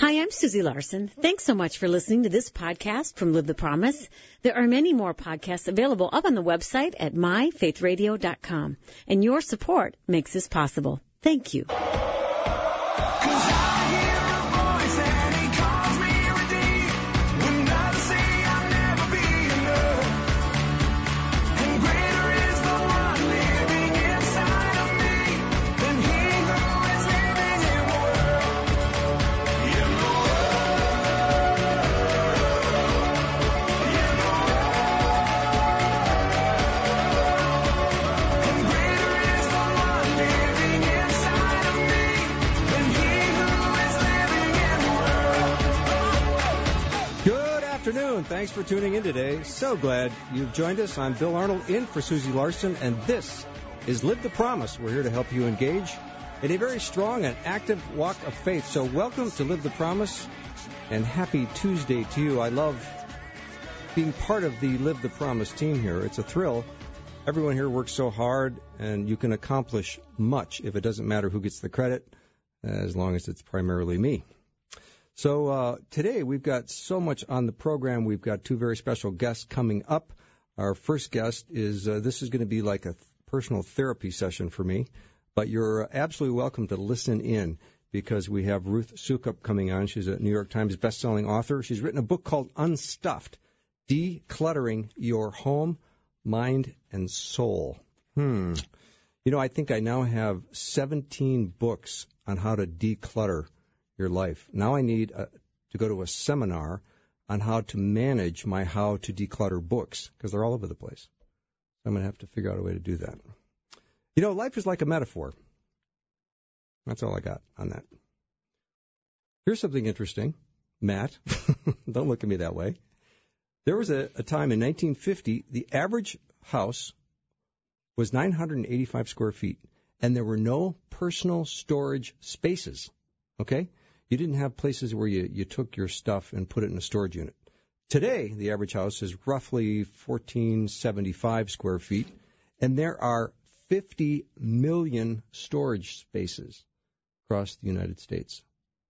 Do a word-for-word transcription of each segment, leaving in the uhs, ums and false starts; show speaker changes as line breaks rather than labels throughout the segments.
Hi, I'm Susie Larson. Thanks so much for listening to this podcast from Live the Promise. There are many more podcasts available up on the website at my faith radio dot com. And your support makes this possible. Thank you.
Thanks for tuning in today. So glad you've joined us. I'm Bill Arnold in for Susie Larson, and this is Live the Promise. We're here to help you engage in a very strong and active walk of faith. So welcome to Live the Promise, and happy Tuesday to you. I love being part of the Live the Promise team here. It's a thrill. Everyone here works so hard, and you can accomplish much if it doesn't matter who gets the credit, as long as it's primarily me. So uh, today we've got so much on the program. We've got two very special guests coming up. Our first guest is, uh, this is going to be like a th- personal therapy session for me, but you're absolutely welcome to listen in because we have Ruth Soukup coming on. She's a New York Times bestselling author. She's written a book called Unstuffed, Decluttering Your Home, Mind, and Soul. Hmm. You know, I think I now have seventeen books on how to declutter your life. Now I need uh, to go to a seminar on how to manage my how to declutter books because they're all over the place. I'm going to have to figure out a way to do that. You know, life is like a metaphor. That's all I got on that. Here's something interesting. Matt, don't look at me that way. There was a, a time in nineteen fifty, the average house was nine hundred eighty-five square feet, and there were no personal storage spaces. Okay? You didn't have places where you, you took your stuff and put it in a storage unit. Today, the average house is roughly fourteen seventy-five square feet, and there are fifty million storage spaces across the United States.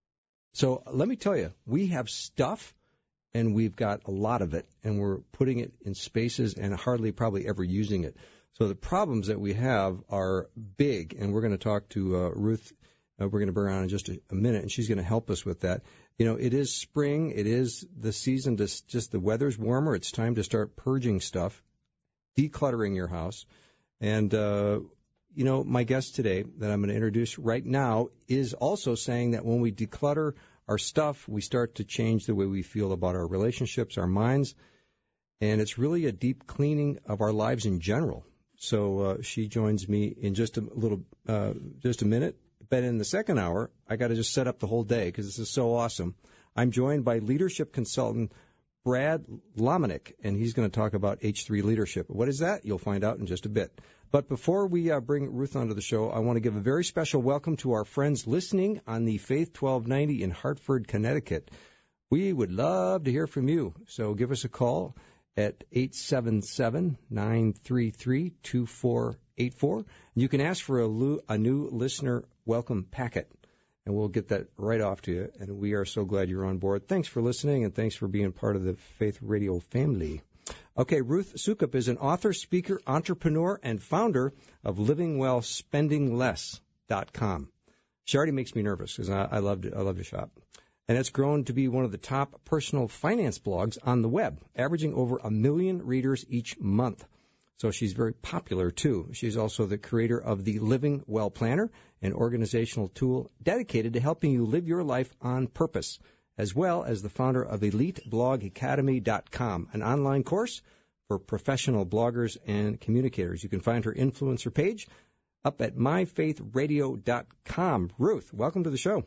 So let me tell you, we have stuff, and we've got a lot of it, and we're putting it in spaces and hardly probably ever using it. So the problems that we have are big, and we're going to talk to uh, Ruth. Uh, we're going to bring her on in just a, a minute, and she's going to help us with that. You know, it is spring. It is the season to just the weather's warmer. It's time to start purging stuff, decluttering your house. And, uh, you know, my guest today that I'm going to introduce right now is also saying that when we declutter our stuff, we start to change the way we feel about our relationships, our minds, and it's really a deep cleaning of our lives in general. So uh, she joins me in just a little, uh, just a minute. But in the second hour, I got to just set up the whole day because this is so awesome. I'm joined by leadership consultant Brad Lomenick, and he's going to talk about H three leadership. What is that? You'll find out in just a bit. But before we uh, bring Ruth onto the show, I want to give a very special welcome to our friends listening on the Faith twelve ninety in Hartford, Connecticut. We would love to hear from you, so give us a call at eight seven seven, nine three three, two four eight four. You can ask for a, lo- a new listener welcome packet, and we'll get that right off to you. And we are so glad you're on board. Thanks for listening, and thanks for being part of the Faith Radio family. Okay, Ruth Soukup is an author, speaker, entrepreneur, and founder of living well spending less dot com. She already makes me nervous because I, I love to, I love to shop. And it's grown to be one of the top personal finance blogs on the web, averaging over a million readers each month. So she's very popular, too. She's also the creator of the Living Well Planner, an organizational tool dedicated to helping you live your life on purpose, as well as the founder of elite blog academy dot com, an online course for professional bloggers and communicators. You can find her influencer page up at my faith radio dot com. Ruth, welcome to the show.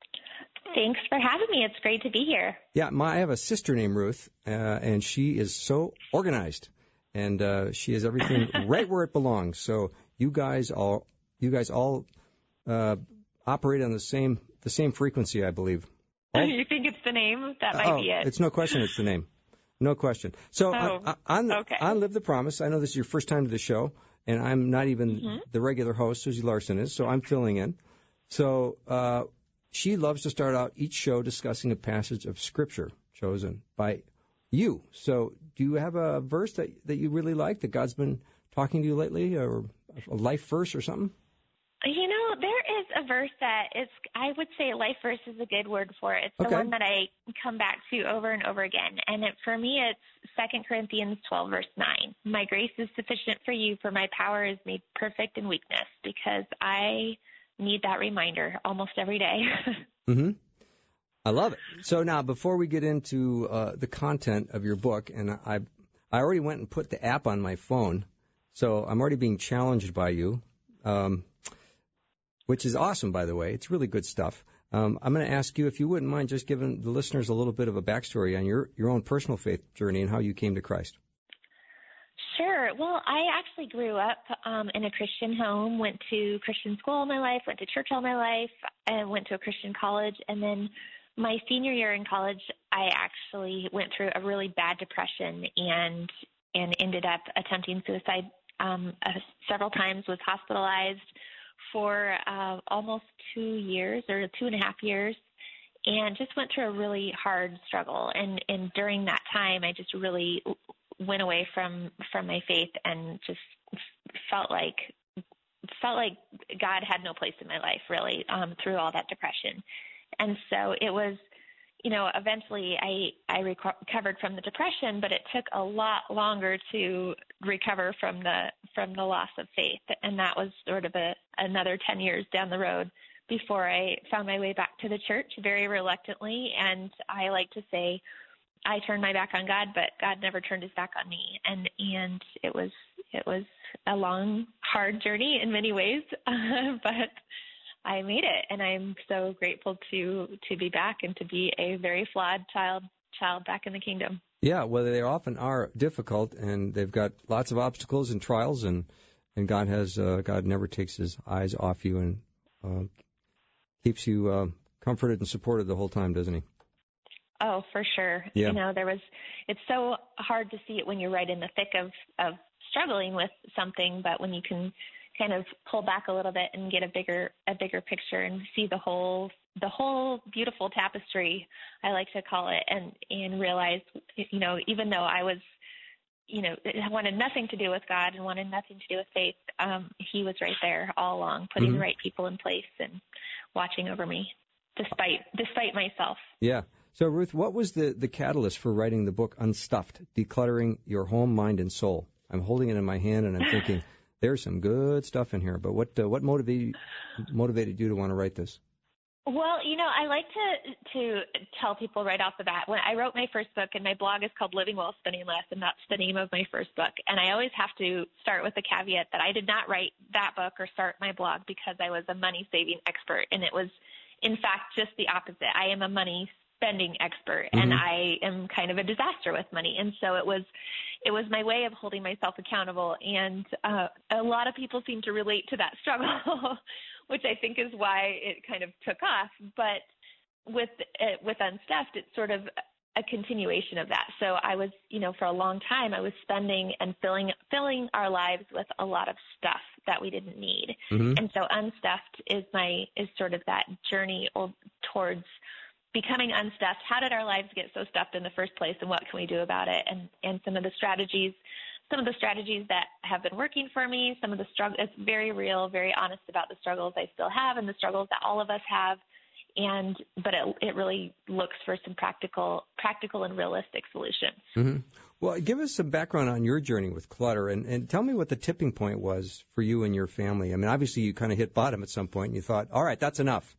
Thanks for having me. It's great to be here.
Yeah, my, I have a sister named Ruth, uh, and she is so organized. And uh, she has everything right where it belongs. So you guys all, you guys all uh, operate on the same the same frequency, I believe. All?
You think it's the name? That might
oh,
be it.
It's no question. It's the name. No question. So
oh,
on, on,
okay.
on Live the Promise, I know this is your first time to the show, and I'm not even
mm-hmm.
the regular host. Susie Larson is, so I'm filling in. So uh, she loves to start out each show discussing a passage of Scripture chosen by you. So do you have a verse that, that you really like, that God's been talking to you lately, or a life verse or something?
You know, there is a verse that is, I would say life verse is a good word for it. It's the
Okay.
one that I come back to over and over again. And it, for me, it's Second Corinthians twelve, verse nine. My grace is sufficient for you, for my power is made perfect in weakness, because I need that reminder almost every day.
Mm-hmm. I love it. So now, before we get into uh, the content of your book, and I I already went and put the app on my phone, so I'm already being challenged by you, um, which is awesome, by the way. It's really good stuff. Um, I'm going to ask you, if you wouldn't mind, just giving the listeners a little bit of a backstory on your, your own personal faith journey and how you came to Christ.
Sure. Well, I actually grew up um, in a Christian home, went to Christian school all my life, went to church all my life, and went to a Christian college. And then my senior year in college, I actually went through a really bad depression and and ended up attempting suicide um, uh, several times, was hospitalized for uh, almost two years or two and a half years, and just went through a really hard struggle. And, and during that time, I just really went away from, from my faith and just felt like felt like God had no place in my life, really, um, through all that depression. And so it was, you know, eventually I, I reco- recovered from the depression, but it took a lot longer to recover from the from the loss of faith. And that was sort of a, another ten years down the road before I found my way back to the church, very reluctantly. And I like to say I turned my back on God, but God never turned his back on me. And and it was it was a long, hard journey in many ways, but I made it, and I'm so grateful to to be back and to be a very flawed child child back in the kingdom.
Yeah, well, they often are difficult, and they've got lots of obstacles and trials, and and God has uh, God never takes his eyes off you, and uh, keeps you uh, comforted and supported the whole time, doesn't he?
Oh, for sure.
Yeah.
You know, there was. It's so hard to see it when you're right in the thick of of struggling with something, but when you can kind of pull back a little bit and get a bigger a bigger picture and see the whole the whole beautiful tapestry, I like to call it, and and realize, you know, even though I was, you know, wanted nothing to do with God and wanted nothing to do with faith, um, he was right there all along, putting
Mm-hmm.
the right people in place and watching over me, despite despite myself.
Yeah. So, Ruth, what was the, the catalyst for writing the book Unstuffed, Decluttering Your Home, Mind, and Soul? I'm holding it in my hand, and I'm thinking, there's some good stuff in here. But what uh, what motivated motivated you to want to write this?
Well, you know, I like to to tell people right off the bat, when I wrote my first book, and my blog is called Living Well, Spending Less, and that's the name of my first book. And I always have to start with the caveat that I did not write that book or start my blog because I was a money-saving expert. And it was, in fact, just the opposite. I am a money spending expert, and
Mm-hmm.
I am kind of a disaster with money. And so it was it was my way of holding myself accountable. And uh, a lot of people seem to relate to that struggle, which I think is why it kind of took off. But with uh, with Unstuffed, it's sort of a continuation of that. So I was, you know, for a long time, I was spending and filling filling our lives with a lot of stuff that we didn't need.
Mm-hmm.
And so Unstuffed is my is sort of that journey towards becoming unstuffed. How did our lives get so stuffed in the first place, and what can we do about it? And and some of the strategies, some of the strategies that have been working for me, some of the struggle. It's very real, very honest about the struggles I still have and the struggles that all of us have. And but it it really looks for some practical, practical and realistic solutions.
Mm-hmm. Well, give us some background on your journey with clutter, and, and tell me what the tipping point was for you and your family. I mean, obviously you kind of hit bottom at some point, and you thought, all right, that's enough.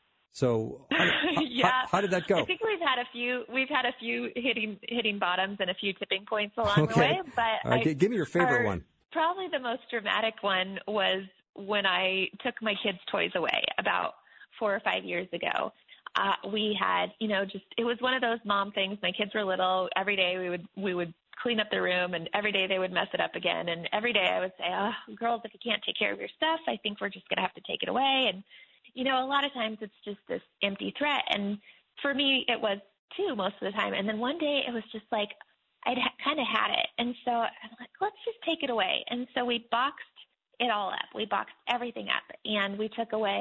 So how,
yeah.
how, how did that go?
I think we've had a few we've had a few hitting hitting bottoms and a few tipping points along
Okay.
the way. But
All right,
I,
give me your favorite
our,
one.
Probably the most dramatic one was when I took my kids' toys away about four or five years ago. Uh, we had, you know, just it was one of those mom things. My kids were little. Every day we would we would clean up their room, and every day they would mess it up again. And every day I would say, "Oh, girls, if you can't take care of your stuff, I think we're just gonna have to take it away." And you know, a lot of times it's just this empty threat. And for me, it was too most of the time. And then one day it was just like, I'd ha- kind of had it. And so I'm like, let's just take it away. And so we boxed it all up. We boxed everything up, and we took away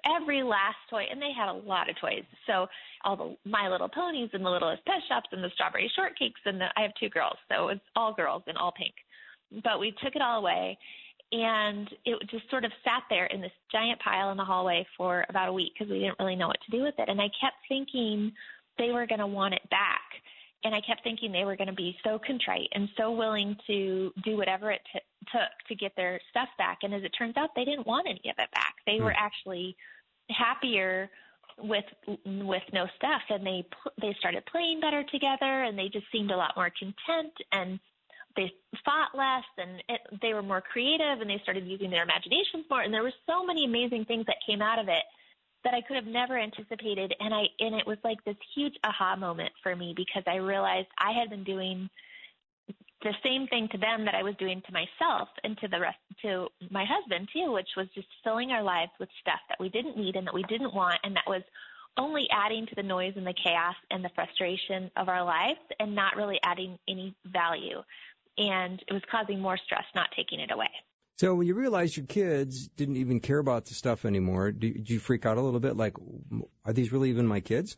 every last toy, and they had a lot of toys. So all the My Little Ponies and the Littlest Pet Shops and the Strawberry Shortcakes, and the, I have two girls, so it's all girls and all pink. But we took it all away, and it just sort of sat there in this giant pile in the hallway for about a week because we didn't really know what to do with it. And I kept thinking they were going to want it back. And I kept thinking they were going to be so contrite and so willing to do whatever it t- took to get their stuff back. And as it turns out, they didn't want any of it back. They mm. were actually happier with with no stuff, and they they started playing better together, and they just seemed a lot more content, and they fought less, and it, they were more creative, and they started using their imaginations more. And there were so many amazing things that came out of it that I could have never anticipated. And I, and it was like this huge aha moment for me because I realized I had been doing the same thing to them that I was doing to myself and to the rest, to my husband too, which was just filling our lives with stuff that we didn't need and that we didn't want. And that was only adding to the noise and the chaos and the frustration of our lives and not really adding any value. And it was causing more stress, not taking it away.
So when you realized your kids didn't even care about the stuff anymore, did you freak out a little bit? Like, are these really even my kids?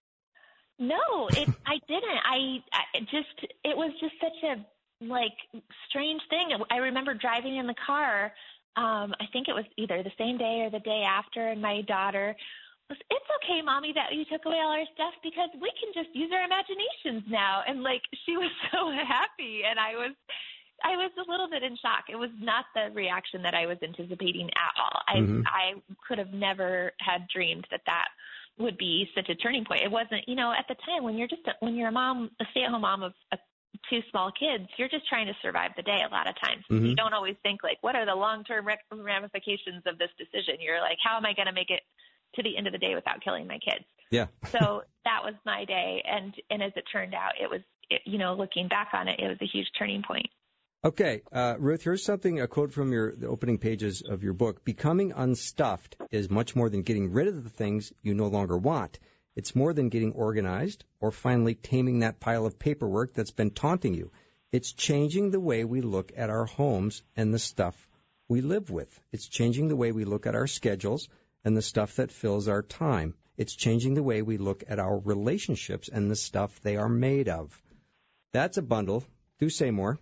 No, it, I didn't. I, I just, it was just such a, like, strange thing. I remember driving in the car, um, I think it was either the same day or the day after, and my daughter was, it's okay, Mommy, that you took away all our stuff because we can just use our imaginations now. And, like, she was so happy, and I was... I was a little bit in shock. It was not the reaction that I was anticipating at all. I mm-hmm. I could have never had dreamed that that would be such a turning point. It wasn't, you know, at the time when you're just a, when you're a mom, a stay-at-home mom of a, two small kids, you're just trying to survive the day a lot of times. Mm-hmm. You don't always think like, what are the long-term ramifications of this decision? You're like, how am I going to make it to the end of the day without killing my kids?
Yeah.
So that was my day, and and as it turned out, it was, it, you know, looking back on it, it was a huge turning point.
Okay, uh, Ruth, here's something, a quote from your the opening pages of your book. Becoming unstuffed is much more than getting rid of the things you no longer want. It's more than getting organized or finally taming that pile of paperwork that's been taunting you. It's changing the way we look at our homes and the stuff we live with. It's changing the way we look at our schedules and the stuff that fills our time. It's changing the way we look at our relationships and the stuff they are made of. That's a bundle. Do say more.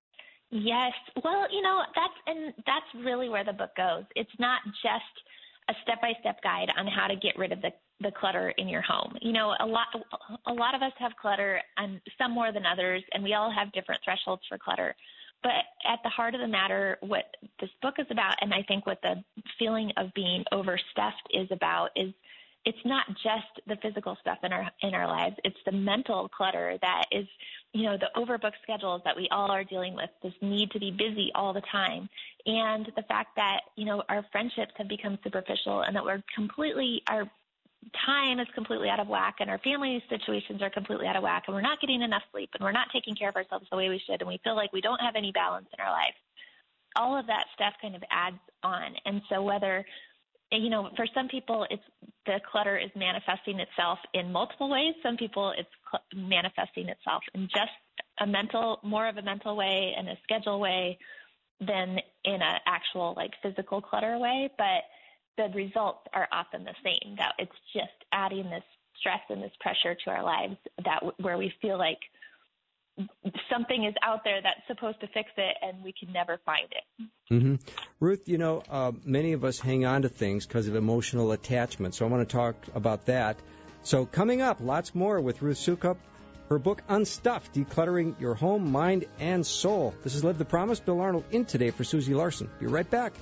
Yes. Well, you know, that's and that's really where the book goes. It's not just a step-by-step guide on how to get rid of the, the clutter in your home. You know, a lot a lot of us have clutter, and some more than others, and we all have different thresholds for clutter. But at the heart of the matter, what this book is about, and I think what the feeling of being overstuffed is about, is it's not just the physical stuff in our in our lives. It's the mental clutter that is, you know, the overbooked schedules that we all are dealing with, this need to be busy all the time, and the fact that, you know, our friendships have become superficial and that we're completely, our time is completely out of whack and our family situations are completely out of whack and we're not getting enough sleep and we're not taking care of ourselves the way we should and we feel like we don't have any balance in our life. All of that stuff kind of adds on. And so whether, you know, for some people, it's the clutter is manifesting itself in multiple ways. Some people, it's cl- manifesting itself in just a mental, more of a mental way and a schedule way than in an actual, like, physical clutter way. But the results are often the same, that it's just adding this stress and this pressure to our lives that where we feel like something is out there that's supposed to fix it, and we can never find it.
Mm-hmm. Ruth, you know, uh, many of us hang on to things because of emotional attachment, so I want to talk about that. So coming up, lots more with Ruth Soukup, her book, Unstuffed, Decluttering Your Home, Mind, and Soul. This is Live the Promise. Bill Arnold in today for Susie Larson. Be right back.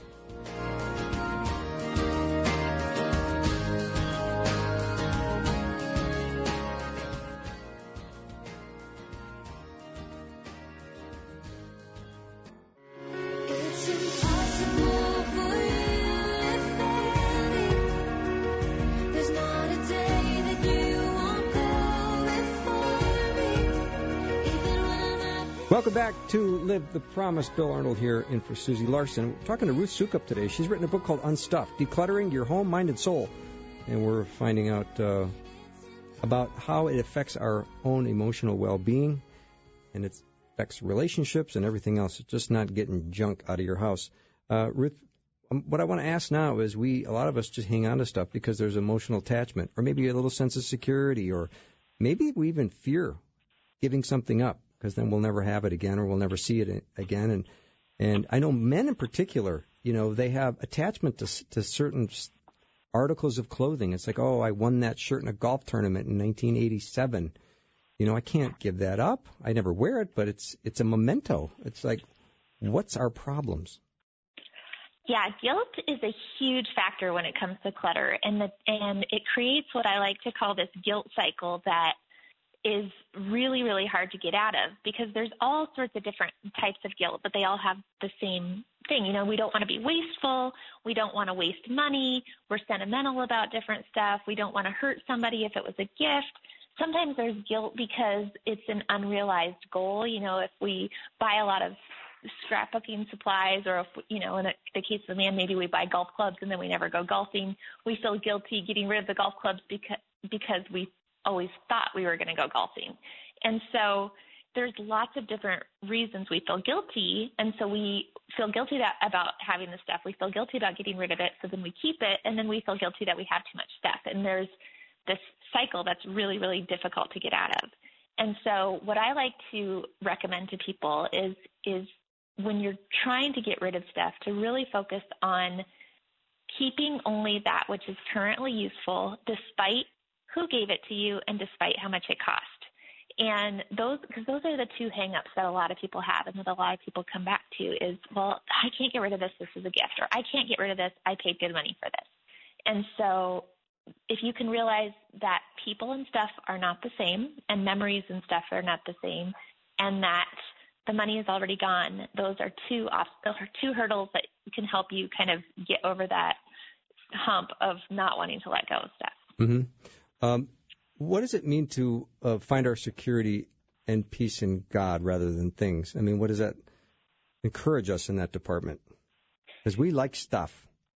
Welcome back to Live the Promise. Bill Arnold here in for Susie Larson. We're talking to Ruth Soukup today. She's written a book called Unstuffed, Decluttering Your Home, Mind, and Soul. And we're finding out uh, about how it affects our own emotional well-being, and it affects relationships and everything else. It's just not getting junk out of your house. Uh, Ruth, um, what I want to ask now is we, a lot of us just hang on to stuff because there's emotional attachment or maybe a little sense of security or maybe we even fear giving something up because then we'll never have it again or we'll never see it again. And, and I know men in particular, you know, they have attachment to, to certain articles of clothing. It's like, oh, I won that shirt in a golf tournament in nineteen eighty-seven. You know, I can't give that up. I never wear it, but it's it's a memento. It's like, what's our problems?
Yeah, guilt is a huge factor when it comes to clutter, and the, and it creates what I like to call this guilt cycle that is really, really hard to get out of because there's all sorts of different types of guilt, but they all have the same thing. You know, we don't want to be wasteful. We don't want to waste money. We're sentimental about different stuff. We don't want to hurt somebody if it was a gift. Sometimes there's guilt because it's an unrealized goal. You know, if we buy a lot of scrapbooking supplies or, if, you know, in the, the case of a man, maybe we buy golf clubs and then we never go golfing. We feel guilty getting rid of the golf clubs because, because we always thought we were going to go golfing. And so there's lots of different reasons we feel guilty. And so we feel guilty that, about having the stuff. We feel guilty about getting rid of it. So then we keep it. And then we feel guilty that we have too much stuff. And there's this cycle that's really, really difficult to get out of. And so what I like to recommend to people is, is when you're trying to get rid of stuff, to really focus on keeping only that which is currently useful, despite who gave it to you and despite how much it cost. And those, because those are the two hang-ups that a lot of people have and that a lot of people come back to is, well, I can't get rid of this, this is a gift, or I can't get rid of this, I paid good money for this. And so if you can realize that people and stuff are not the same and memories and stuff are not the same and that the money is already gone, those are two, those are two hurdles that can help you kind of get over that hump of not wanting to let go of stuff.
Mm-hmm. Um, what does it mean to uh, find our security and peace in God rather than things? I mean, what does that encourage us in that department? Because we like stuff.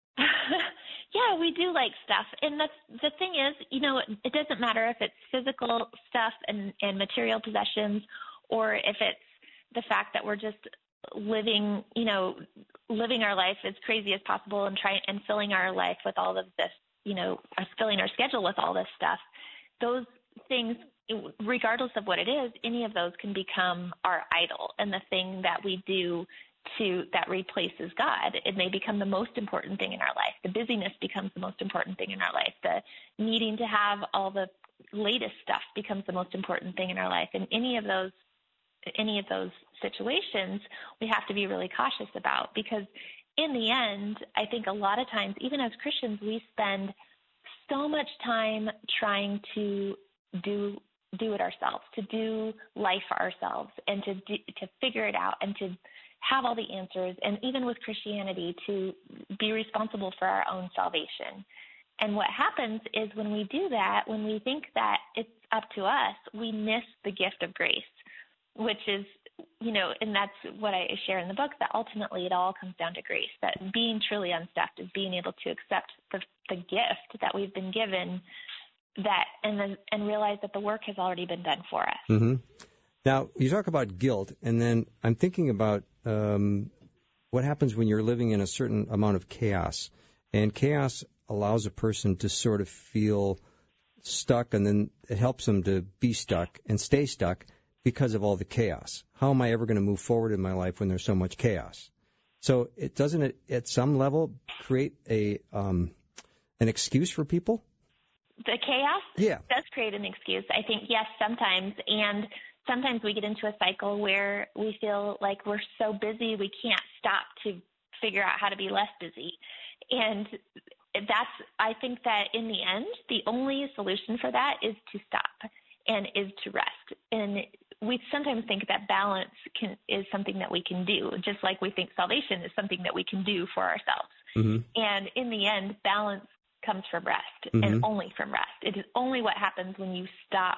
Yeah, we do like stuff. And the, the thing is, you know, it, it doesn't matter if it's physical stuff and, and material possessions or if it's the fact that we're just living, you know, living our life as crazy as possible and trying and filling our life with all of this, you know, filling our schedule with all this stuff. Those things, regardless of what it is, any of those can become our idol and the thing that we do to that replaces God. It may become the most important thing in our life. The busyness becomes the most important thing in our life. The needing to have all the latest stuff becomes the most important thing in our life. And any of those any of those situations we have to be really cautious about because in the end, I think a lot of times, even as Christians, we spend so much time trying to do do it ourselves, to do life for ourselves, and to do, to figure it out, and to have all the answers, and even with Christianity, to be responsible for our own salvation. And what happens is when we do that, when we think that it's up to us, we miss the gift of grace, which is, you know, and that's what I share in the book, that ultimately it all comes down to grace, that being truly unstuffed is being able to accept the, the gift that we've been given, that and then and realize that the work has already been done for us.
Mm-hmm. Now, you talk about guilt, and then I'm thinking about um, what happens when you're living in a certain amount of chaos. And chaos allows a person to sort of feel stuck, and then it helps them to be stuck and stay stuck because of all the chaos. How am I ever going to move forward in my life when there's so much chaos? So it doesn't, it, at some level, create a um, an excuse for people?
The chaos
yeah.
does create an excuse. I think, yes, sometimes. And sometimes we get into a cycle where we feel like we're so busy we can't stop to figure out how to be less busy. And that's, I think that in the end, the only solution for that is to stop and is to rest. And we sometimes think that balance can, is something that we can do, just like we think salvation is something that we can do for ourselves. Mm-hmm. And in the end, balance comes from rest, mm-hmm. and only from rest. It is only what happens when you stop,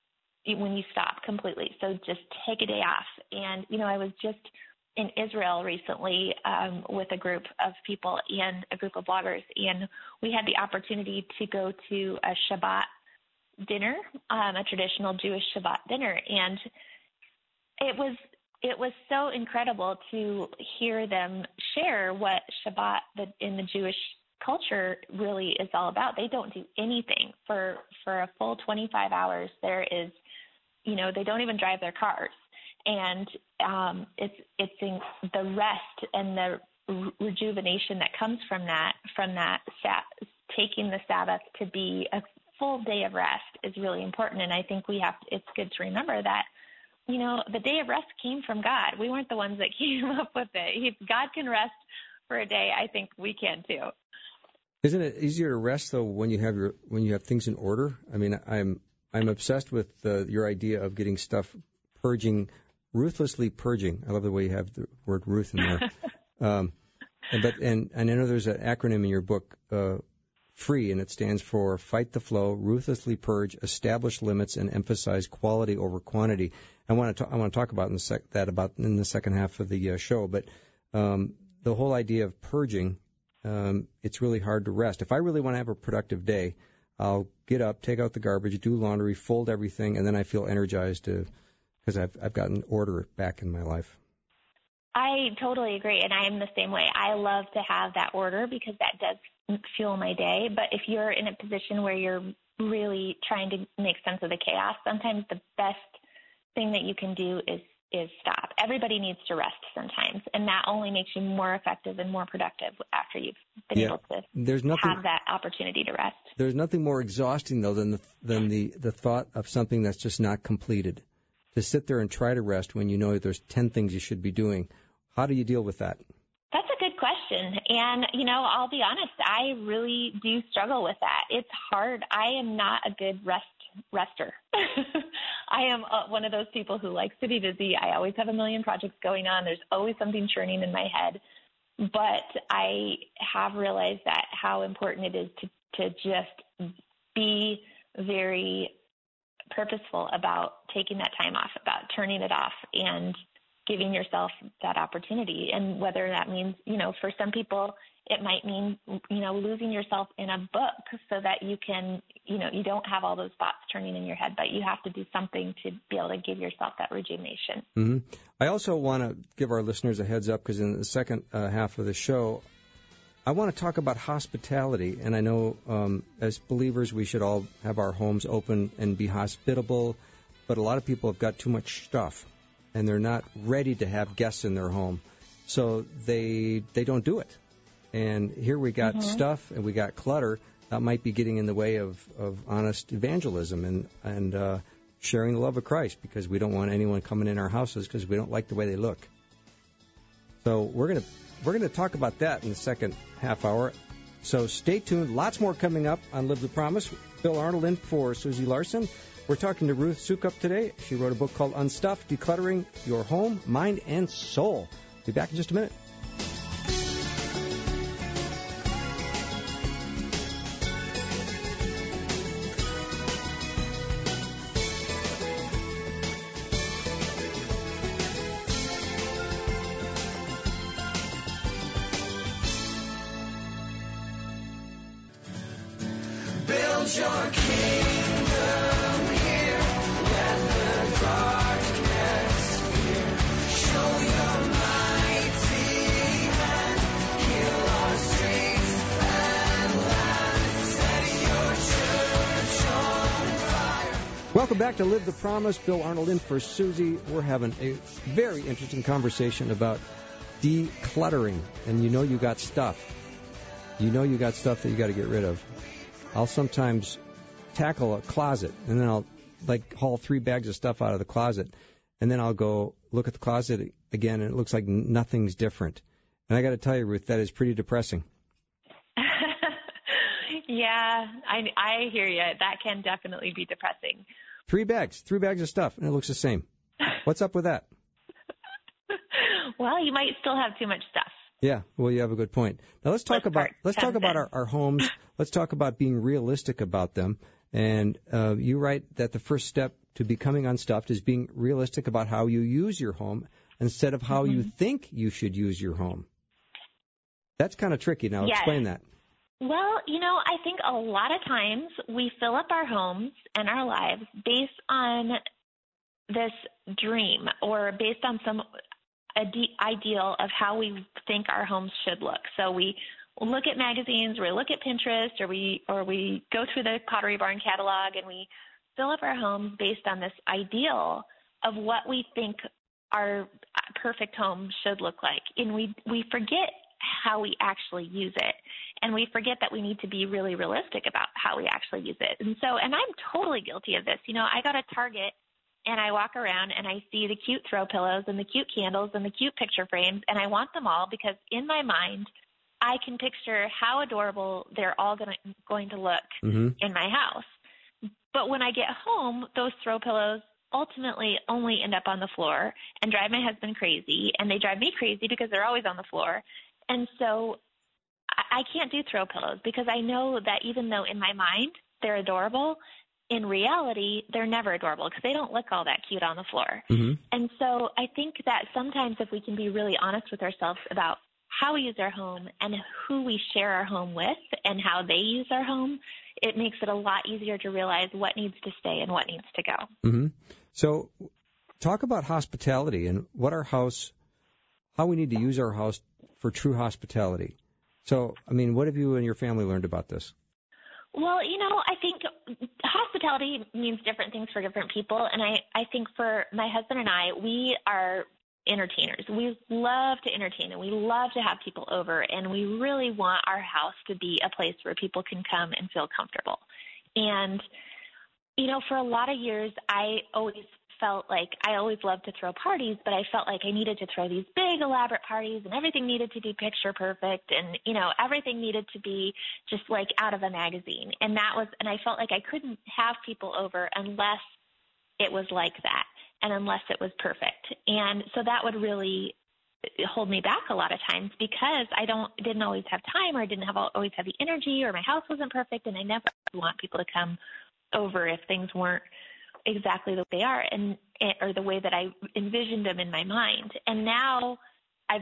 when you stop completely. So just take a day off. And, you know, I was just in Israel recently um, with a group of people and a group of bloggers, and we had the opportunity to go to a Shabbat dinner, um, a traditional Jewish Shabbat dinner. And it was it was so incredible to hear them share what Shabbat the, in the Jewish culture really is all about. They don't do anything for for a full twenty-five hours. There is, you know, they don't even drive their cars, and um, it's it's in the rest and the re- rejuvenation that comes from that from that sa- taking the Sabbath to be a full day of rest is really important. And I think we have to, it's good to remember that, you know, the day of rest came from God. We weren't the ones that came up with it. If God can rest for a day, I think we can too.
Isn't it easier to rest though when you have your when you have things in order? I mean, I'm I'm obsessed with uh, your idea of getting stuff purging, ruthlessly purging. I love the way you have the word Ruth in there. um, and, but and, and I know there's an acronym in your book, uh, FREE, and it stands for Fight the Flow, Ruthlessly Purge, Establish Limits, and Emphasize Quality over Quantity. I want to I want to talk about in the sec- that about in the second half of the uh, show, but um, the whole idea of purging. Um, it's really hard to rest. If I really want to have a productive day, I'll get up, take out the garbage, do laundry, fold everything, and then I feel energized to because I've I've gotten order back in my life.
I totally agree, and I am the same way. I love to have that order because that does fuel my day. But if you're in a position where you're really trying to make sense of the chaos, sometimes the best thing that you can do is is stop. Everybody needs to rest sometimes, and that only makes you more effective and more productive after you've been
yeah.
able to
There's nothing,
have that opportunity to rest.
There's nothing more exhausting, though, than the, than the, the thought of something that's just not completed. To sit there and try to rest when you know there's ten things you should be doing. How do you deal with that?
That's a good question. And, you know, I'll be honest, I really do struggle with that. It's hard. I am not a good rest rester. I am uh, one of those people who likes to be busy. I always have a million projects going on. There's always something churning in my head. But I have realized that how important it is to, to just be very purposeful about taking that time off, about turning it off and giving yourself that opportunity. And whether that means, you know, for some people, it might mean, you know, losing yourself in a book so that you can, you know, you don't have all those thoughts turning in your head, but you have to do something to be able to give yourself that rejuvenation.
Mm-hmm. I also want to give our listeners a heads up because in the second uh, half of the show, I want to talk about hospitality. And I know um, as believers, we should all have our homes open and be hospitable, but a lot of people have got too much stuff and they're not ready to have guests in their home. So they they don't do it. And here we got mm-hmm. stuff and we got clutter that might be getting in the way of, of honest evangelism and, and uh, sharing the love of Christ because we don't want anyone coming in our houses because we don't like the way they look. So we're going to we're going to talk about that in the second half hour. So stay tuned. Lots more coming up on Live the Promise. Bill Arnold in for Susie Larson. We're talking to Ruth Soukup today. She wrote a book called Unstuffed, Decluttering Your Home, Mind, and Soul. Be back in just a minute.
Build your kingdom here. Let the darkness fear. Show your mighty hand. Heal our streets and land. Set your church on fire.
Welcome back to Live the Promise. Bill Arnold in for Susie. We're having a very interesting conversation about decluttering. And you know you got stuff. You know you got stuff that you got to get rid of. I'll sometimes tackle a closet, and then I'll, like, haul three bags of stuff out of the closet, and then I'll go look at the closet again, and it looks like nothing's different. And I got to tell you, Ruth, that is pretty depressing.
Yeah, I, I hear you. That can definitely be depressing.
Three bags, three bags of stuff, and it looks the same. What's up with that?
Well, you might still have too much stuff.
Yeah, well, you have a good point. Now let's talk
Let's
about let's talk about our, our homes. Let's talk about being realistic about them. And uh, you write that the first step to becoming unstuffed is being realistic about how you use your home instead of how mm-hmm. you think you should use your home. That's kind of tricky. Now,
yes.
Explain that.
Well, you know, I think a lot of times we fill up our homes and our lives based on this dream or based on some ide- ideal of how we think our homes should look. So we look at magazines, or we look at Pinterest, or we or we go through the Pottery Barn catalog, and we fill up our homes based on this ideal of what we think our perfect home should look like. And we we forget how we actually use it. And we forget that we need to be really realistic about how we actually use it. And so, and I'm totally guilty of this. You know, I go to Target and I walk around and I see the cute throw pillows and the cute candles and the cute picture frames, and I want them all because in my mind, I can picture how adorable they're all gonna, going to look
Mm-hmm.
in my house. But when I get home, those throw pillows ultimately only end up on the floor and drive my husband crazy, and they drive me crazy because they're always on the floor. And so I I can't do throw pillows because I know that even though in my mind they're adorable, in reality they're never adorable because they don't look all that cute on the floor.
Mm-hmm.
And so I think that sometimes if we can be really honest with ourselves about how we use our home and who we share our home with and how they use our home, it makes it a lot easier to realize what needs to stay and what needs to go.
Mm-hmm. So talk about hospitality and what our house, how we need to use our house for true hospitality. So, I mean, what have you and your family learned about this?
Well, you know, I think hospitality means different things for different people. And I, I think for my husband and I, we are entertainers. We love to entertain and we love to have people over. And we really want our house to be a place where people can come and feel comfortable. And, you know, for a lot of years, I always felt like I always loved to throw parties, but I felt like I needed to throw these big elaborate parties and everything needed to be picture perfect. And, you know, everything needed to be just like out of a magazine. And that was, and I felt like I couldn't have people over unless it was like that and unless it was perfect. And so that would really hold me back a lot of times because I don't, didn't always have time or I didn't have always have the energy or my house wasn't perfect. And I never want people to come over if things weren't exactly the way they are and or the way that I envisioned them in my mind. And now I've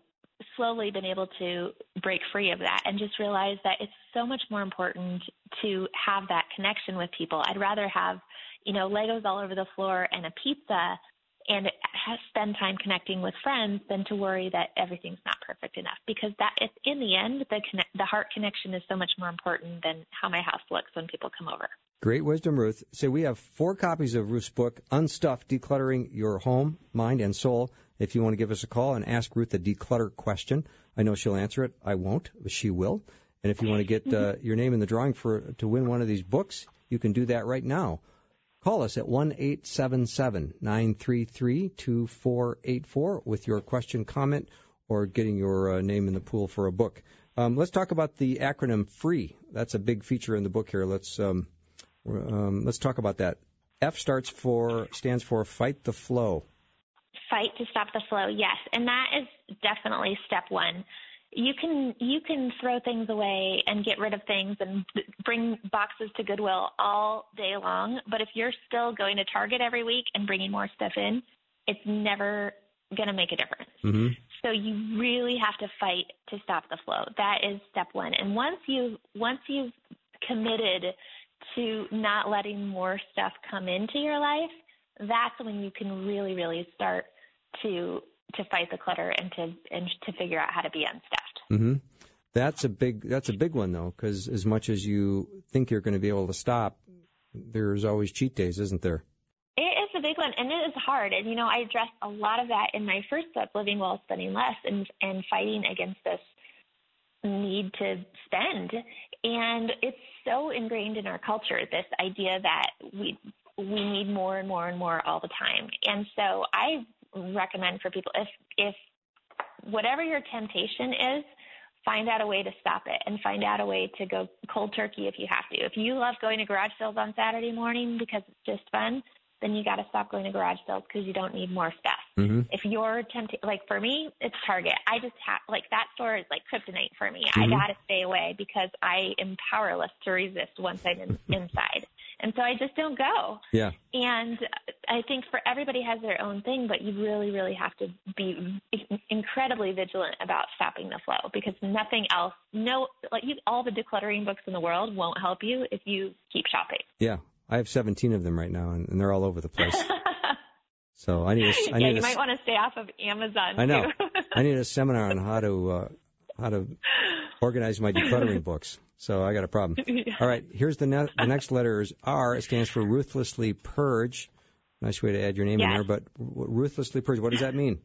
slowly been able to break free of that and just realize that it's so much more important to have that connection with people. I'd rather have, you know, Legos all over the floor and a pizza and have, spend time connecting with friends than to worry that everything's not perfect enough, because that is, in the end, the connect, the heart connection is so much more important than how my house looks when people come over.
Great wisdom, Ruth. So we have four copies of Ruth's book, Unstuffed, Decluttering Your Home, Mind, and Soul. If you want to give us a call and ask Ruth a declutter question, I know she'll answer it. I won't, but she will. And if you want to get uh, your name in the drawing for to win one of these books, you can do that right now. Call us at one eight seven seven, nine three three, two four eight four with your question, comment, or getting your uh, name in the pool for a book. Um, let's talk about the acronym FREE. That's a big feature in the book here. Let's um, um, let's talk about that. F starts for stands for Fight the Flow.
Fight to stop the flow, yes, and that is definitely step one. You can you can throw things away and get rid of things and bring boxes to Goodwill all day long, but if you're still going to Target every week and bringing more stuff in, it's never going to make a difference.
Mm-hmm.
So you really have to fight to stop the flow. That is step one. And once you once you've committed to not letting more stuff come into your life, that's when you can really, really start to to fight the clutter and to and to figure out how to be unstuffed.
Mm-hmm. That's a big that's a big one though, because as much as you think you're going to be able to stop, there's always cheat days, isn't there?
It is a big one, and it is hard. And you know, I addressed a lot of that in my first book, Living Well, Spending Less, and and fighting against this need to spend. And it's so ingrained in our culture, this idea that we we need more and more and more all the time. And so I recommend for people, if if whatever your temptation is, find out a way to stop it and find out a way to go cold turkey if you have to. If you love going to garage sales on Saturday morning because it's just fun, then you got to stop going to garage sales because you don't need more stuff.
Mm-hmm.
If you're tempted, like for me, it's Target. I just have, like that store is like kryptonite for me.
Mm-hmm.
I got to stay away because I am powerless to resist once I'm in, inside. And so I just don't go.
Yeah.
And I think for everybody has their own thing, but you really, really have to be incredibly vigilant about stopping the flow, because nothing else, no, like you, all the decluttering books in the world won't help you if you keep shopping.
Yeah. I have seventeen of them right now, and, and they're all over the place. So I need a, I
yeah,
need
you
a,
might want to stay off of Amazon,
I know.
too.
I need a seminar on how to uh, how to organize my decluttering books. So I got a problem.
Yeah.
All right, here's the, ne- the next letter is R. It stands for ruthlessly purge. Nice way to add your name in
Yes.
there, but w- ruthlessly purge, what does that mean?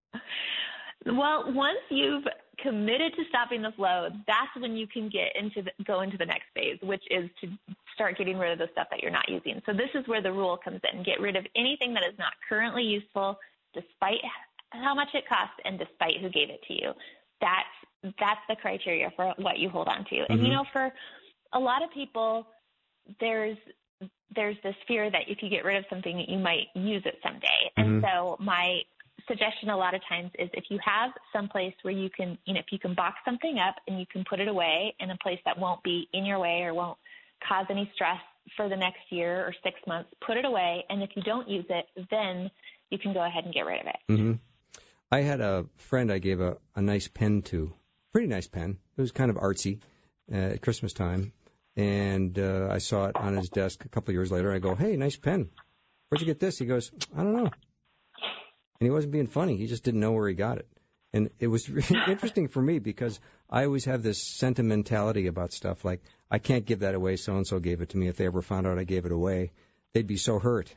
Well, once you've committed to stopping the flow, that's when you can get into the, go into the next phase, which is to start getting rid of the stuff that you're not using. So this is where the rule comes in. Get rid of anything that is not currently useful, despite how much it costs and despite who gave it to you. That's that's the criteria for what you hold on to. And,
Mm-hmm.
you know, for a lot of people, there's there's this fear that if you get rid of something, you might use it someday.
Mm-hmm.
And so my suggestion a lot of times is if you have some place where you can, you know, if you can box something up and you can put it away in a place that won't be in your way or won't cause any stress for the next year or six months, put it away. And if you don't use it, then you can go ahead and get rid of it.
Mm-hmm. I had a friend I gave a, a nice pen to, pretty nice pen. It was kind of artsy uh, at Christmas time. And uh, I saw it on his desk a couple of years later. I go, hey, nice pen. Where'd you get this? He goes, I don't know. And he wasn't being funny. He just didn't know where he got it. And it was really interesting for me because I always have this sentimentality about stuff. Like, I can't give that away. So-and-so gave it to me. If they ever found out I gave it away, they'd be so hurt.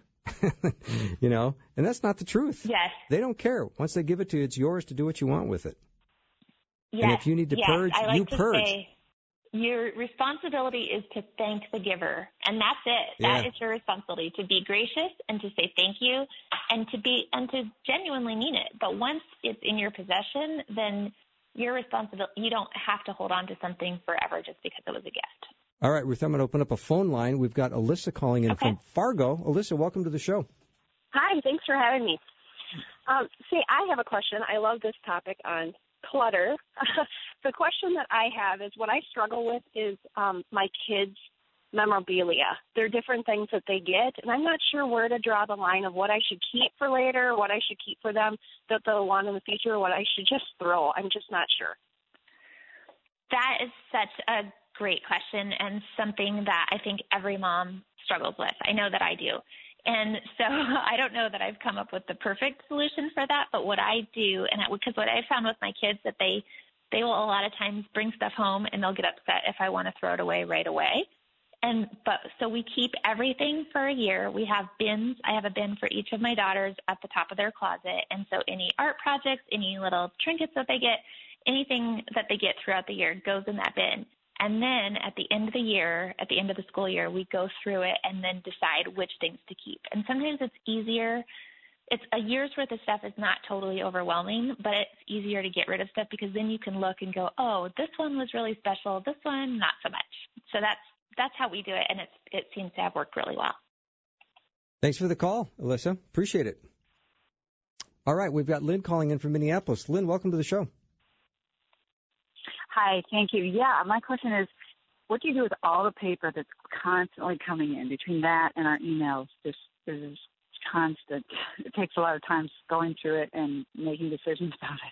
You know? And that's not the truth.
Yes.
They don't care. Once they give it to you, it's yours to do what you want with it.
Yes.
And if you need to
yes.
purge,
I like
you
to
purge.
Say, your responsibility is to thank the giver, and that's it. That
Yeah.
is your responsibility, to be gracious and to say thank you and to be and to genuinely mean it. But once it's in your possession, then you're responsible. You don't have to hold on to something forever just because it was a gift.
All right, Ruth, I'm going to open up a phone line. We've got Alyssa calling in
Okay.
from Fargo. Alyssa, welcome to the show.
Hi, thanks for having me. Um, see, I have a question. I love this topic on clutter. The question that I have is what I struggle with is um, my kids' memorabilia. There are different things that they get, and I'm not sure where to draw the line of what I should keep for later, what I should keep for them that they'll want in the future, or what I should just throw. I'm just not sure.
That is such a great question and something that I think every mom struggles with. I know that I do. And so I don't know that I've come up with the perfect solution for that, but what I do, and because what I found with my kids that they they will a lot of times bring stuff home and they'll get upset if I want to throw it away right away. And but so we keep everything for a year. We have bins. I have a bin for each of my daughters at the top of their closet. And so any art projects, any little trinkets that they get, anything that they get throughout the year goes in that bin. And then at the end of the year, at the end of the school year, we go through it and then decide which things to keep. And sometimes it's easier. It's a year's worth of stuff is not totally overwhelming, but it's easier to get rid of stuff because then you can look and go, oh, this one was really special. This one, not so much. So that's that's how we do it, and it's, it seems to have worked really well.
Thanks for the call, Alyssa. Appreciate it. All right, we've got Lynn calling in from Minneapolis. Lynn, welcome to the show.
Hi, thank you. Yeah, my question is, what do you do with all the paper that's constantly coming in? Between that and our emails, just there's constant. It takes a lot of time going through it and making decisions about it.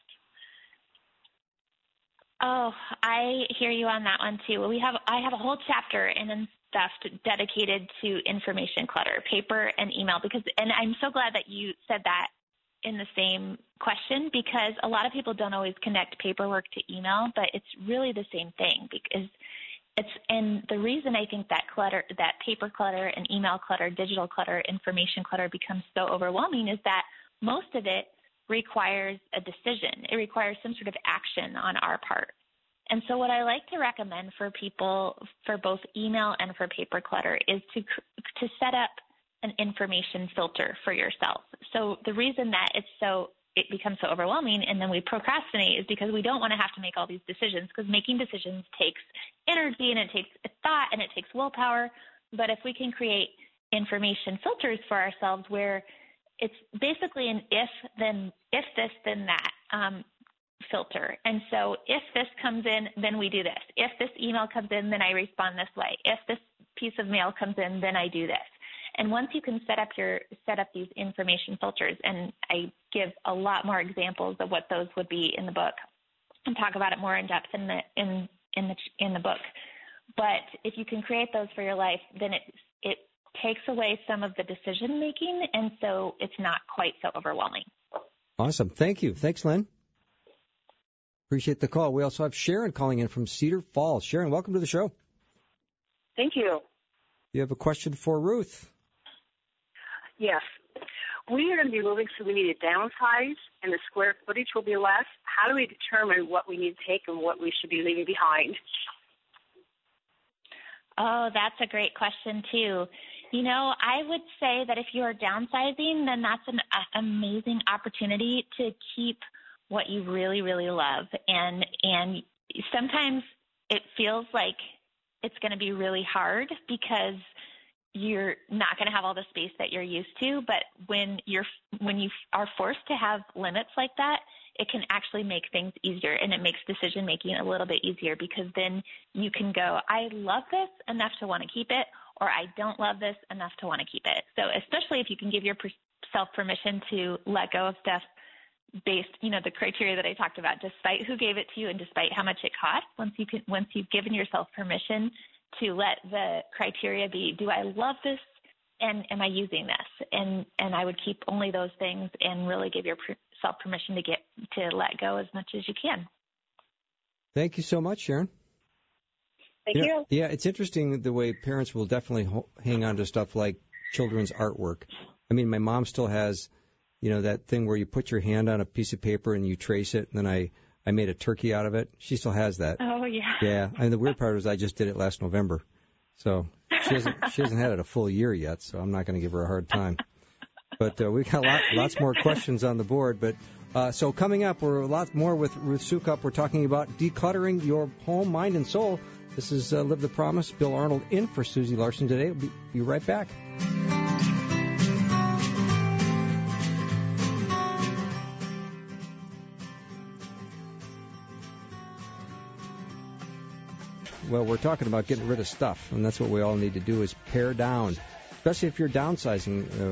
Oh, I hear you on that one too. We have I have a whole chapter in stuff dedicated to information clutter, paper and email, because and I'm so glad that you said that in the same question, because a lot of people don't always connect paperwork to email, but it's really the same thing because it's and the reason I think that clutter, that paper clutter and email clutter, digital clutter, information clutter becomes so overwhelming is that most of it requires a decision. It requires some sort of action on our part. And so what I like to recommend for people for both email and for paper clutter is to to set up an information filter for yourself. So the reason that it's so it becomes so overwhelming and then we procrastinate is because we don't want to have to make all these decisions, because making decisions takes energy and it takes thought and it takes willpower. But if we can create information filters for ourselves where it's basically an if, then if this, then that um, filter. And so if this comes in, then we do this. If this email comes in, then I respond this way. If this piece of mail comes in, then I do this. And once you can set up your set up these information filters, and I give a lot more examples of what those would be in the book, and talk about it more in depth in the in in the in the book. But if you can create those for your life, then it it takes away some of the decision making, and so it's not quite so overwhelming.
Awesome. Thank you. Thanks, Lynn. Appreciate the call. We also have Sharon calling in from Cedar Falls. Sharon, welcome to the show.
Thank you.
You have a question for Ruth?
Yes. We are going to be moving, so we need to downsize, and the square footage will be less. How do we determine what we need to take and what we should be leaving behind?
Oh, that's a great question, too. You know, I would say that if you are downsizing, then that's an a, amazing opportunity to keep what you really, really love. And and sometimes it feels like it's going to be really hard because you're not going to have all the space that you're used to. But when you're when you are forced to have limits like that, it can actually make things easier, and it makes decision making a little bit easier, because then you can go, I love this enough to want to keep it, or I don't love this enough to want to keep it. So especially if you can give yourself permission to let go of stuff based, you know, the criteria that I talked about, despite who gave it to you and despite how much it cost. Once you can, once you've given yourself permission to let the criteria be, do I love this, and am I using this? And and I would keep only those things and really give yourself permission to get to let go as much as you can.
Thank you so much, Sharon.
Thank
you.
you.
Know, yeah, it's interesting the way parents will definitely ho- hang on to stuff like children's artwork. I mean, my mom still has, you know, that thing where you put your hand on a piece of paper and you trace it, and then I, I made a turkey out of it. She still has that.
Oh, yeah.
Yeah, and the weird part is I just did it last November. So she hasn't she hasn't had it a full year yet, so I'm not going to give her a hard time. But uh, we got lot, lots more questions on the board. But uh, so coming up, we're a lot more with Ruth Soukup. We're talking about decluttering your home, mind, and soul. This is uh, Live the Promise. Bill Arnold in for Susie Larson today. We'll be, be right back. Well, we're talking about getting rid of stuff, and that's what we all need to do is pare down, especially if you're downsizing. Uh,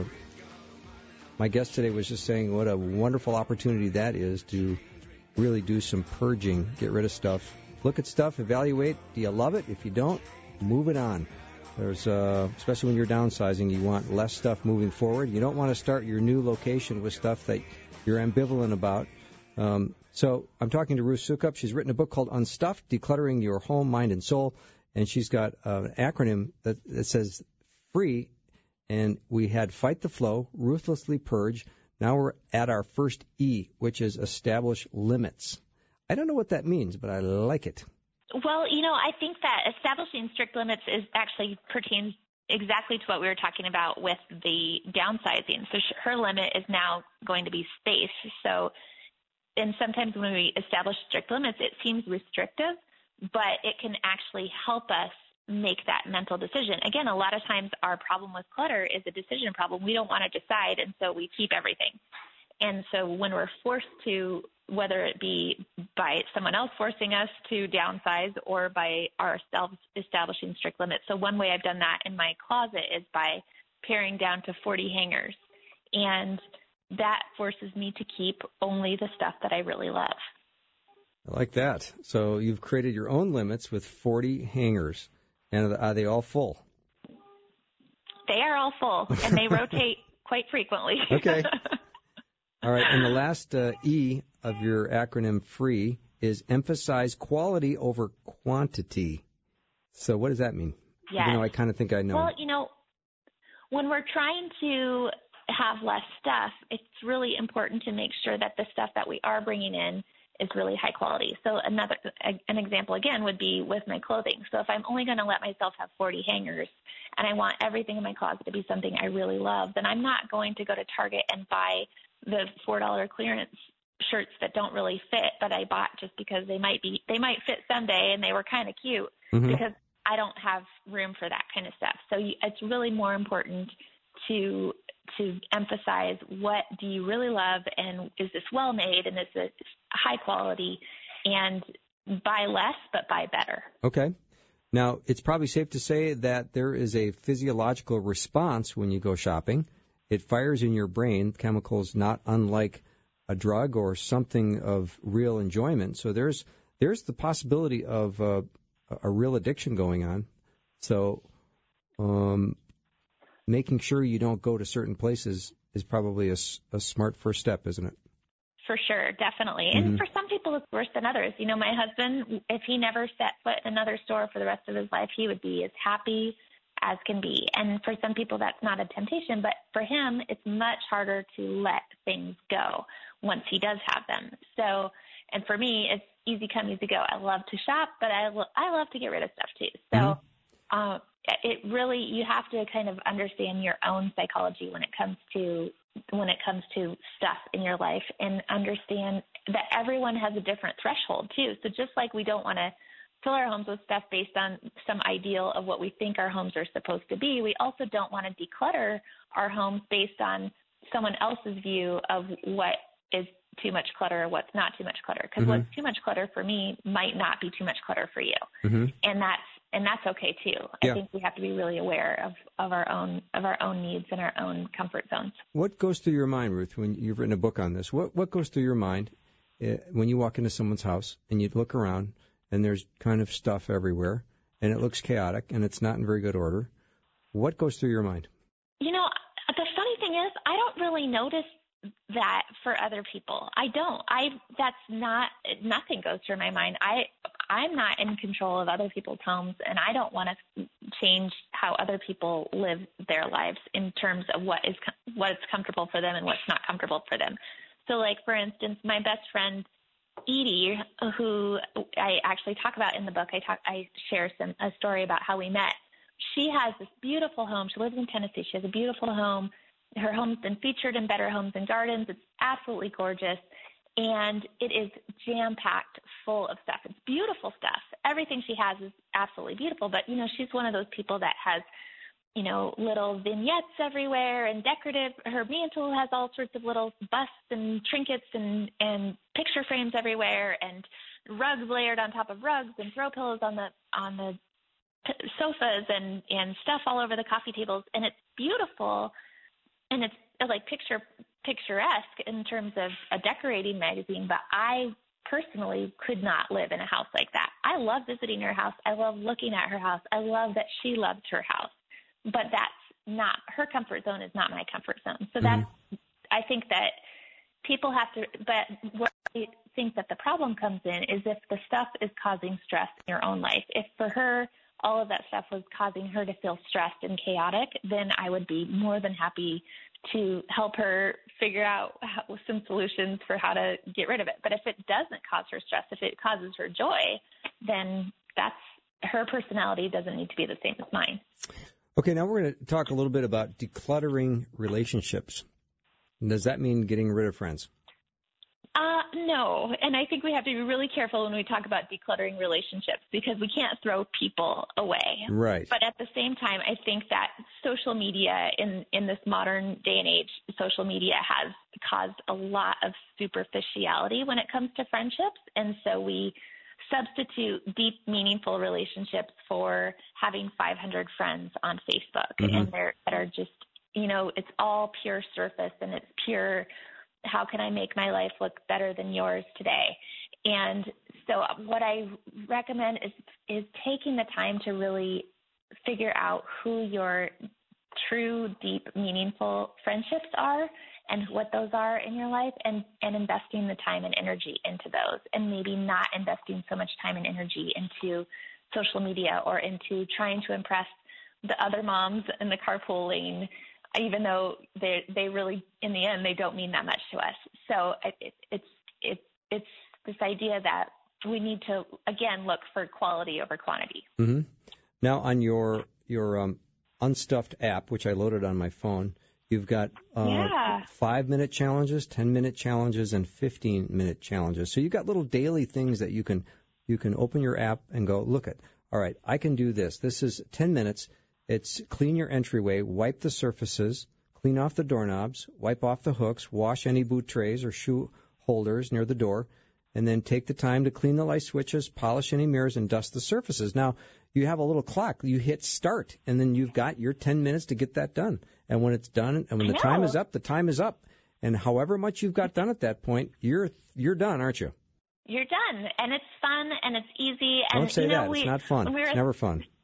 my guest today was just saying what a wonderful opportunity that is to really do some purging, get rid of stuff. Look at stuff, evaluate. Do you love it? If you don't, move it on. There's, uh, especially when you're downsizing, you want less stuff moving forward. You don't want to start your new location with stuff that you're ambivalent about. Um, so I'm talking to Ruth Soukup. She's written a book called Unstuffed, Decluttering Your Home, Mind, and Soul. And she's got uh, an acronym that, that says FREE. And we had Fight the Flow, Ruthlessly Purge. Now we're at our first E, which is Establish Limits. I don't know what that means, but I like it.
Well, you know, I think that establishing strict limits is actually pertains exactly to what we were talking about with the downsizing. So her limit is now going to be space. So, and sometimes when we establish strict limits, it seems restrictive, but it can actually help us make that mental decision. Again, a lot of times our problem with clutter is a decision problem. We don't want to decide, and so we keep everything. And so when we're forced to, whether it be by someone else forcing us to downsize or by ourselves establishing strict limits. So one way I've done that in my closet is by paring down to forty hangers. And that forces me to keep only the stuff that I really love.
I like that. So you've created your own limits with forty hangers. And are they all full?
They are all full, and they rotate quite frequently.
Okay. All right, and the last uh, E of your acronym FREE is emphasize quality over quantity. So what does that mean?
Yes.
Even though I kind of think I know.
Well, you know, when we're trying to have less stuff, it's really important to make sure that the stuff that we are bringing in is really high quality. So another an example, again, would be with my clothing. So if I'm only going to let myself have forty hangers and I want everything in my closet to be something I really love, then I'm not going to go to Target and buy the four dollar clearance shirts that don't really fit, but I bought just because they might be they might fit someday and they were kind of cute, mm-hmm. because I don't have room for that kind of stuff. So you, it's really more important to to emphasize what do you really love, and is this well made, and is it high quality, and buy less but buy better.
Okay. Now, it's probably safe to say that there is a physiological response when you go shopping. It fires in your brain chemicals not unlike a drug or something of real enjoyment. So there's there's the possibility of uh, a real addiction going on. So um, making sure you don't go to certain places is probably a, s- a smart first step, isn't it?
For sure, definitely.
Mhm.
And for some people, it's worse than others. You know, my husband, if he never set foot in another store for the rest of his life, he would be as happy as can be. And for some people, that's not a temptation. But for him, it's much harder to let things go once he does have them. So, and for me, it's easy come, easy go. I love to shop, but I, lo- I love to get rid of stuff too. So mm-hmm. uh, it really, you have to kind of understand your own psychology when it comes to when it comes to stuff in your life, and understand that everyone has a different threshold too. So just like we don't want to fill our homes with stuff based on some ideal of what we think our homes are supposed to be, we also don't want to declutter our homes based on someone else's view of what is too much clutter or what's not too much clutter. Because
mm-hmm.
what's too much clutter for me might not be too much clutter for you.
Mm-hmm.
And that's and that's okay too.
Yeah.
I think we have to be really aware of, of our own of our own needs and our own comfort zones.
What goes through your mind, Ruth, when you've written a book on this? What what goes through your mind uh, when you walk into someone's house and you look around and there's kind of stuff everywhere and it looks chaotic and it's not in very good order? What goes through your mind?
You know, the funny thing is, I don't really notice that for other people. I don't. I that's not nothing goes through my mind. I I'm not in control of other people's homes, and I don't want to change how other people live their lives in terms of what is what's comfortable for them and what's not comfortable for them. So, like for instance, my best friend Edie, who I actually talk about in the book, I talk I share some a story about how we met. She has this beautiful home. She lives in Tennessee. She has a beautiful home. Her home's been featured in Better Homes and Gardens. It's absolutely gorgeous, and it is jam-packed full of stuff. It's beautiful stuff. Everything she has is absolutely beautiful, but, you know, she's one of those people that has, you know, little vignettes everywhere and decorative. Her mantle has all sorts of little busts and trinkets and, and picture frames everywhere, and rugs layered on top of rugs, and throw pillows on the on the sofas, and, and stuff all over the coffee tables, and it's beautiful. And it's like picture picturesque in terms of a decorating magazine, but I personally could not live in a house like that. I love visiting her house. I love looking at her house. I love that she loved her house, but that's not her comfort zone. Is not my comfort zone. So that's mm-hmm. I think that people have to. But what I think that the problem comes in is if the stuff is causing stress in your own life. If for her all of that stuff was causing her to feel stressed and chaotic, then I would be more than happy to help her figure out how, some solutions for how to get rid of it. But if it doesn't cause her stress, if it causes her joy, then that's her personality doesn't need to be the same as mine.
Okay, now we're going to talk a little bit about decluttering relationships. Does that mean getting rid of friends?
Uh, no, and I think we have to be really careful when we talk about decluttering relationships, because we can't throw people away.
Right.
But at the same time, I think that social media in, in this modern day and age, social media has caused a lot of superficiality when it comes to friendships. And so we substitute deep, meaningful relationships for having five hundred friends on Facebook. Mm-hmm. And they're, that are just, you know, it's all pure surface, and it's pure, how can I make my life look better than yours today? And so what I recommend is is taking the time to really figure out who your true, deep, meaningful friendships are and what those are in your life, and, and investing the time and energy into those, and maybe not investing so much time and energy into social media or into trying to impress the other moms in the carpool lane, even though they they really, in the end, they don't mean that much to us. So it, it's it, it's this idea that we need to, again, look for quality over quantity.
Mm-hmm. Now, on your your um, Unstuffed app, which I loaded on my phone, you've got uh,
yeah.
five-minute challenges, ten-minute challenges, and fifteen-minute challenges. So you've got little daily things that you can you can open your app and go, look at, all right, I can do this. This is ten minutes. It's clean your entryway, wipe the surfaces, clean off the doorknobs, wipe off the hooks, wash any boot trays or shoe holders near the door, and then take the time to clean the light switches, polish any mirrors, and dust the surfaces. Now, you have a little clock. You hit start, and then you've got your ten minutes to get that done. And when it's done, and when
I
the
know.
time is up, the time is up. And however much you've got done at that point, you're you're done, aren't you?
You're done, and it's fun, and it's easy. And
Don't say
you know,
that.
we,
It's not fun.
We're,
It's never fun.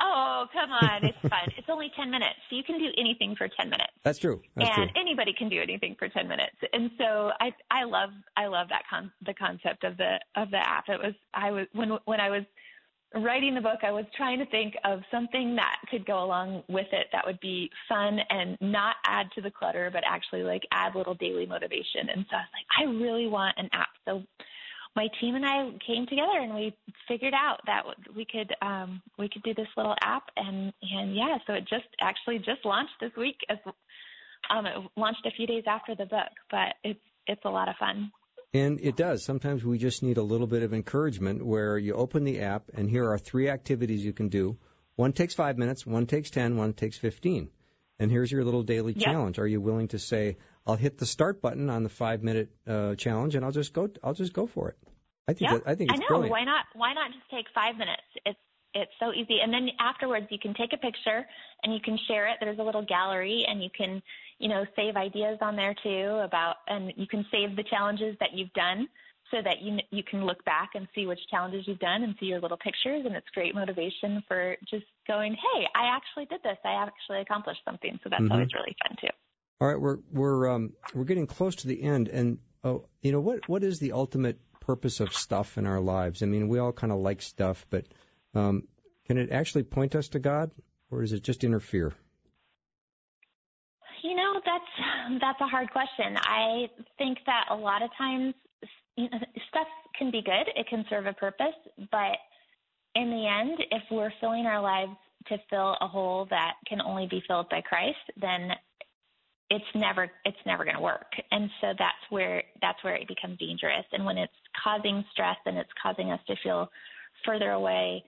Oh, come on. It's fun. It's only ten minutes. So you can do anything for ten minutes.
That's true. That's
and
true.
anybody can do anything for ten minutes. And so I I love I love that con- the concept of the of the app. It was I was when when I was writing the book, I was trying to think of something that could go along with it that would be fun and not add to the clutter, but actually like add little daily motivation. And so I was like, I really want an app. So my team and I came together and we figured out that we could um, we could do this little app, and, and yeah, so it just actually just launched this week. As, um, it launched a few days after the book, but it's it's a lot of fun.
And it does. Sometimes we just need a little bit of encouragement where you open the app and here are three activities you can do. One takes five minutes, one takes ten, one takes fifteen. And here's your little daily
Yep.
challenge. Are you willing to say, I'll hit the start button on the five-minute uh, challenge, and I'll just go. I'll just go for it. I think.
Yeah,
That, I think it's
I know.
brilliant.
Why not? Why not just take five minutes? It's it's so easy. And then afterwards, you can take a picture and you can share it. There's a little gallery, and you can, you know, save ideas on there too about, and you can save the challenges that you've done, so that you you can look back and see which challenges you've done and see your little pictures, and it's great motivation for just going, hey, I actually did this. I actually accomplished something. So that's
Mhm.
always really fun too.
All right, we're we're um, we're getting close to the end, and oh, you know what what is the ultimate purpose of stuff in our lives? I mean, we all kind of like stuff, but um, can it actually point us to God, or does it just interfere?
You know, that's that's a hard question. I think that a lot of times, you know, stuff can be good. It can serve a purpose, but in the end, if we're filling our lives to fill a hole that can only be filled by Christ, then it's never it's never going to work. And so that's where that's where it becomes dangerous. And when it's causing stress and it's causing us to feel further away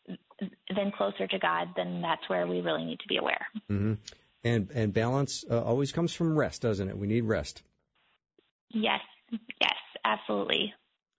than closer to God, then that's where we really need to be aware.
Mm-hmm. And and balance uh, always comes from rest, doesn't it? We need rest.
Yes, yes, absolutely.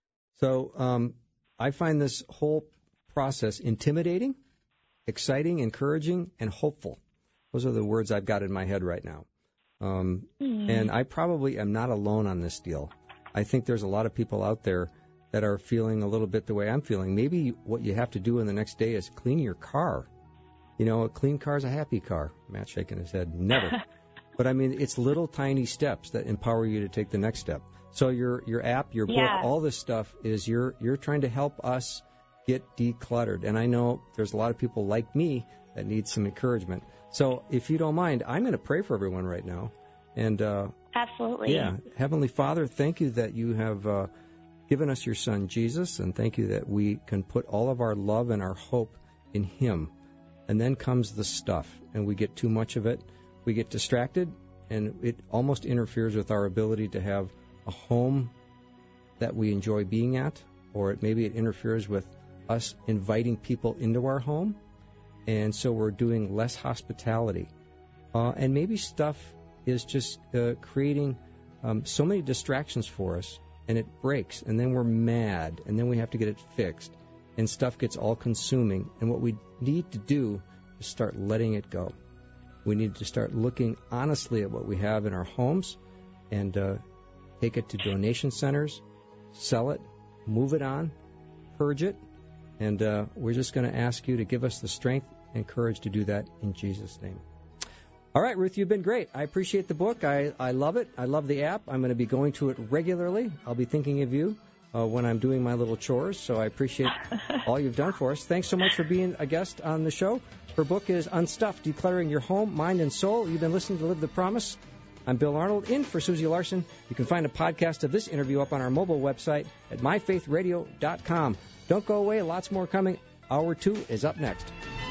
So um, I find this whole process intimidating, exciting, encouraging, and hopeful. Those are the words I've got in my head right now. Um,
Mm.
And I probably am not alone on this deal. I think there's a lot of people out there that are feeling a little bit the way I'm feeling. Maybe what you have to do in the next day is clean your car. You know, a clean car is a happy car. Matt's shaking his head. Never. But, I mean, it's little tiny steps that empower you to take the next step. So your your app, your book,
Yeah.
all this stuff is you're you're trying to help us get decluttered. And I know there's a lot of people like me that need some encouragement. So if you don't mind, I'm going to pray for everyone right now. And, uh,
Absolutely.
yeah, Heavenly Father, thank you that you have uh, given us your Son, Jesus, and thank you that we can put all of our love and our hope in him. And then comes the stuff, and we get too much of it. We get distracted, and it almost interferes with our ability to have a home that we enjoy being at, or it, maybe it interferes with us inviting people into our home, and so we're doing less hospitality. Uh, and maybe stuff is just uh, creating um, so many distractions for us, and it breaks, and then we're mad, and then we have to get it fixed, and stuff gets all-consuming. And what we need to do is start letting it go. We need to start looking honestly at what we have in our homes and uh, take it to donation centers, sell it, move it on, purge it, and uh, we're just going to ask you to give us the strength and courage to do that in Jesus' name. All right, Ruth, you've been great. I appreciate the book. I, I love it. I love the app. I'm going to be going to it regularly. I'll be thinking of you uh, when I'm doing my little chores, so I appreciate all you've done for us. Thanks so much for being a guest on the show. Her book is Unstuffed, Decluttering Your Home, Mind, and Soul. You've been listening to Live the Promise. I'm Bill Arnold, in for Susie Larson. You can find a podcast of this interview up on our mobile website at my faith radio dot com. Don't go away. Lots more coming. Hour two is up next.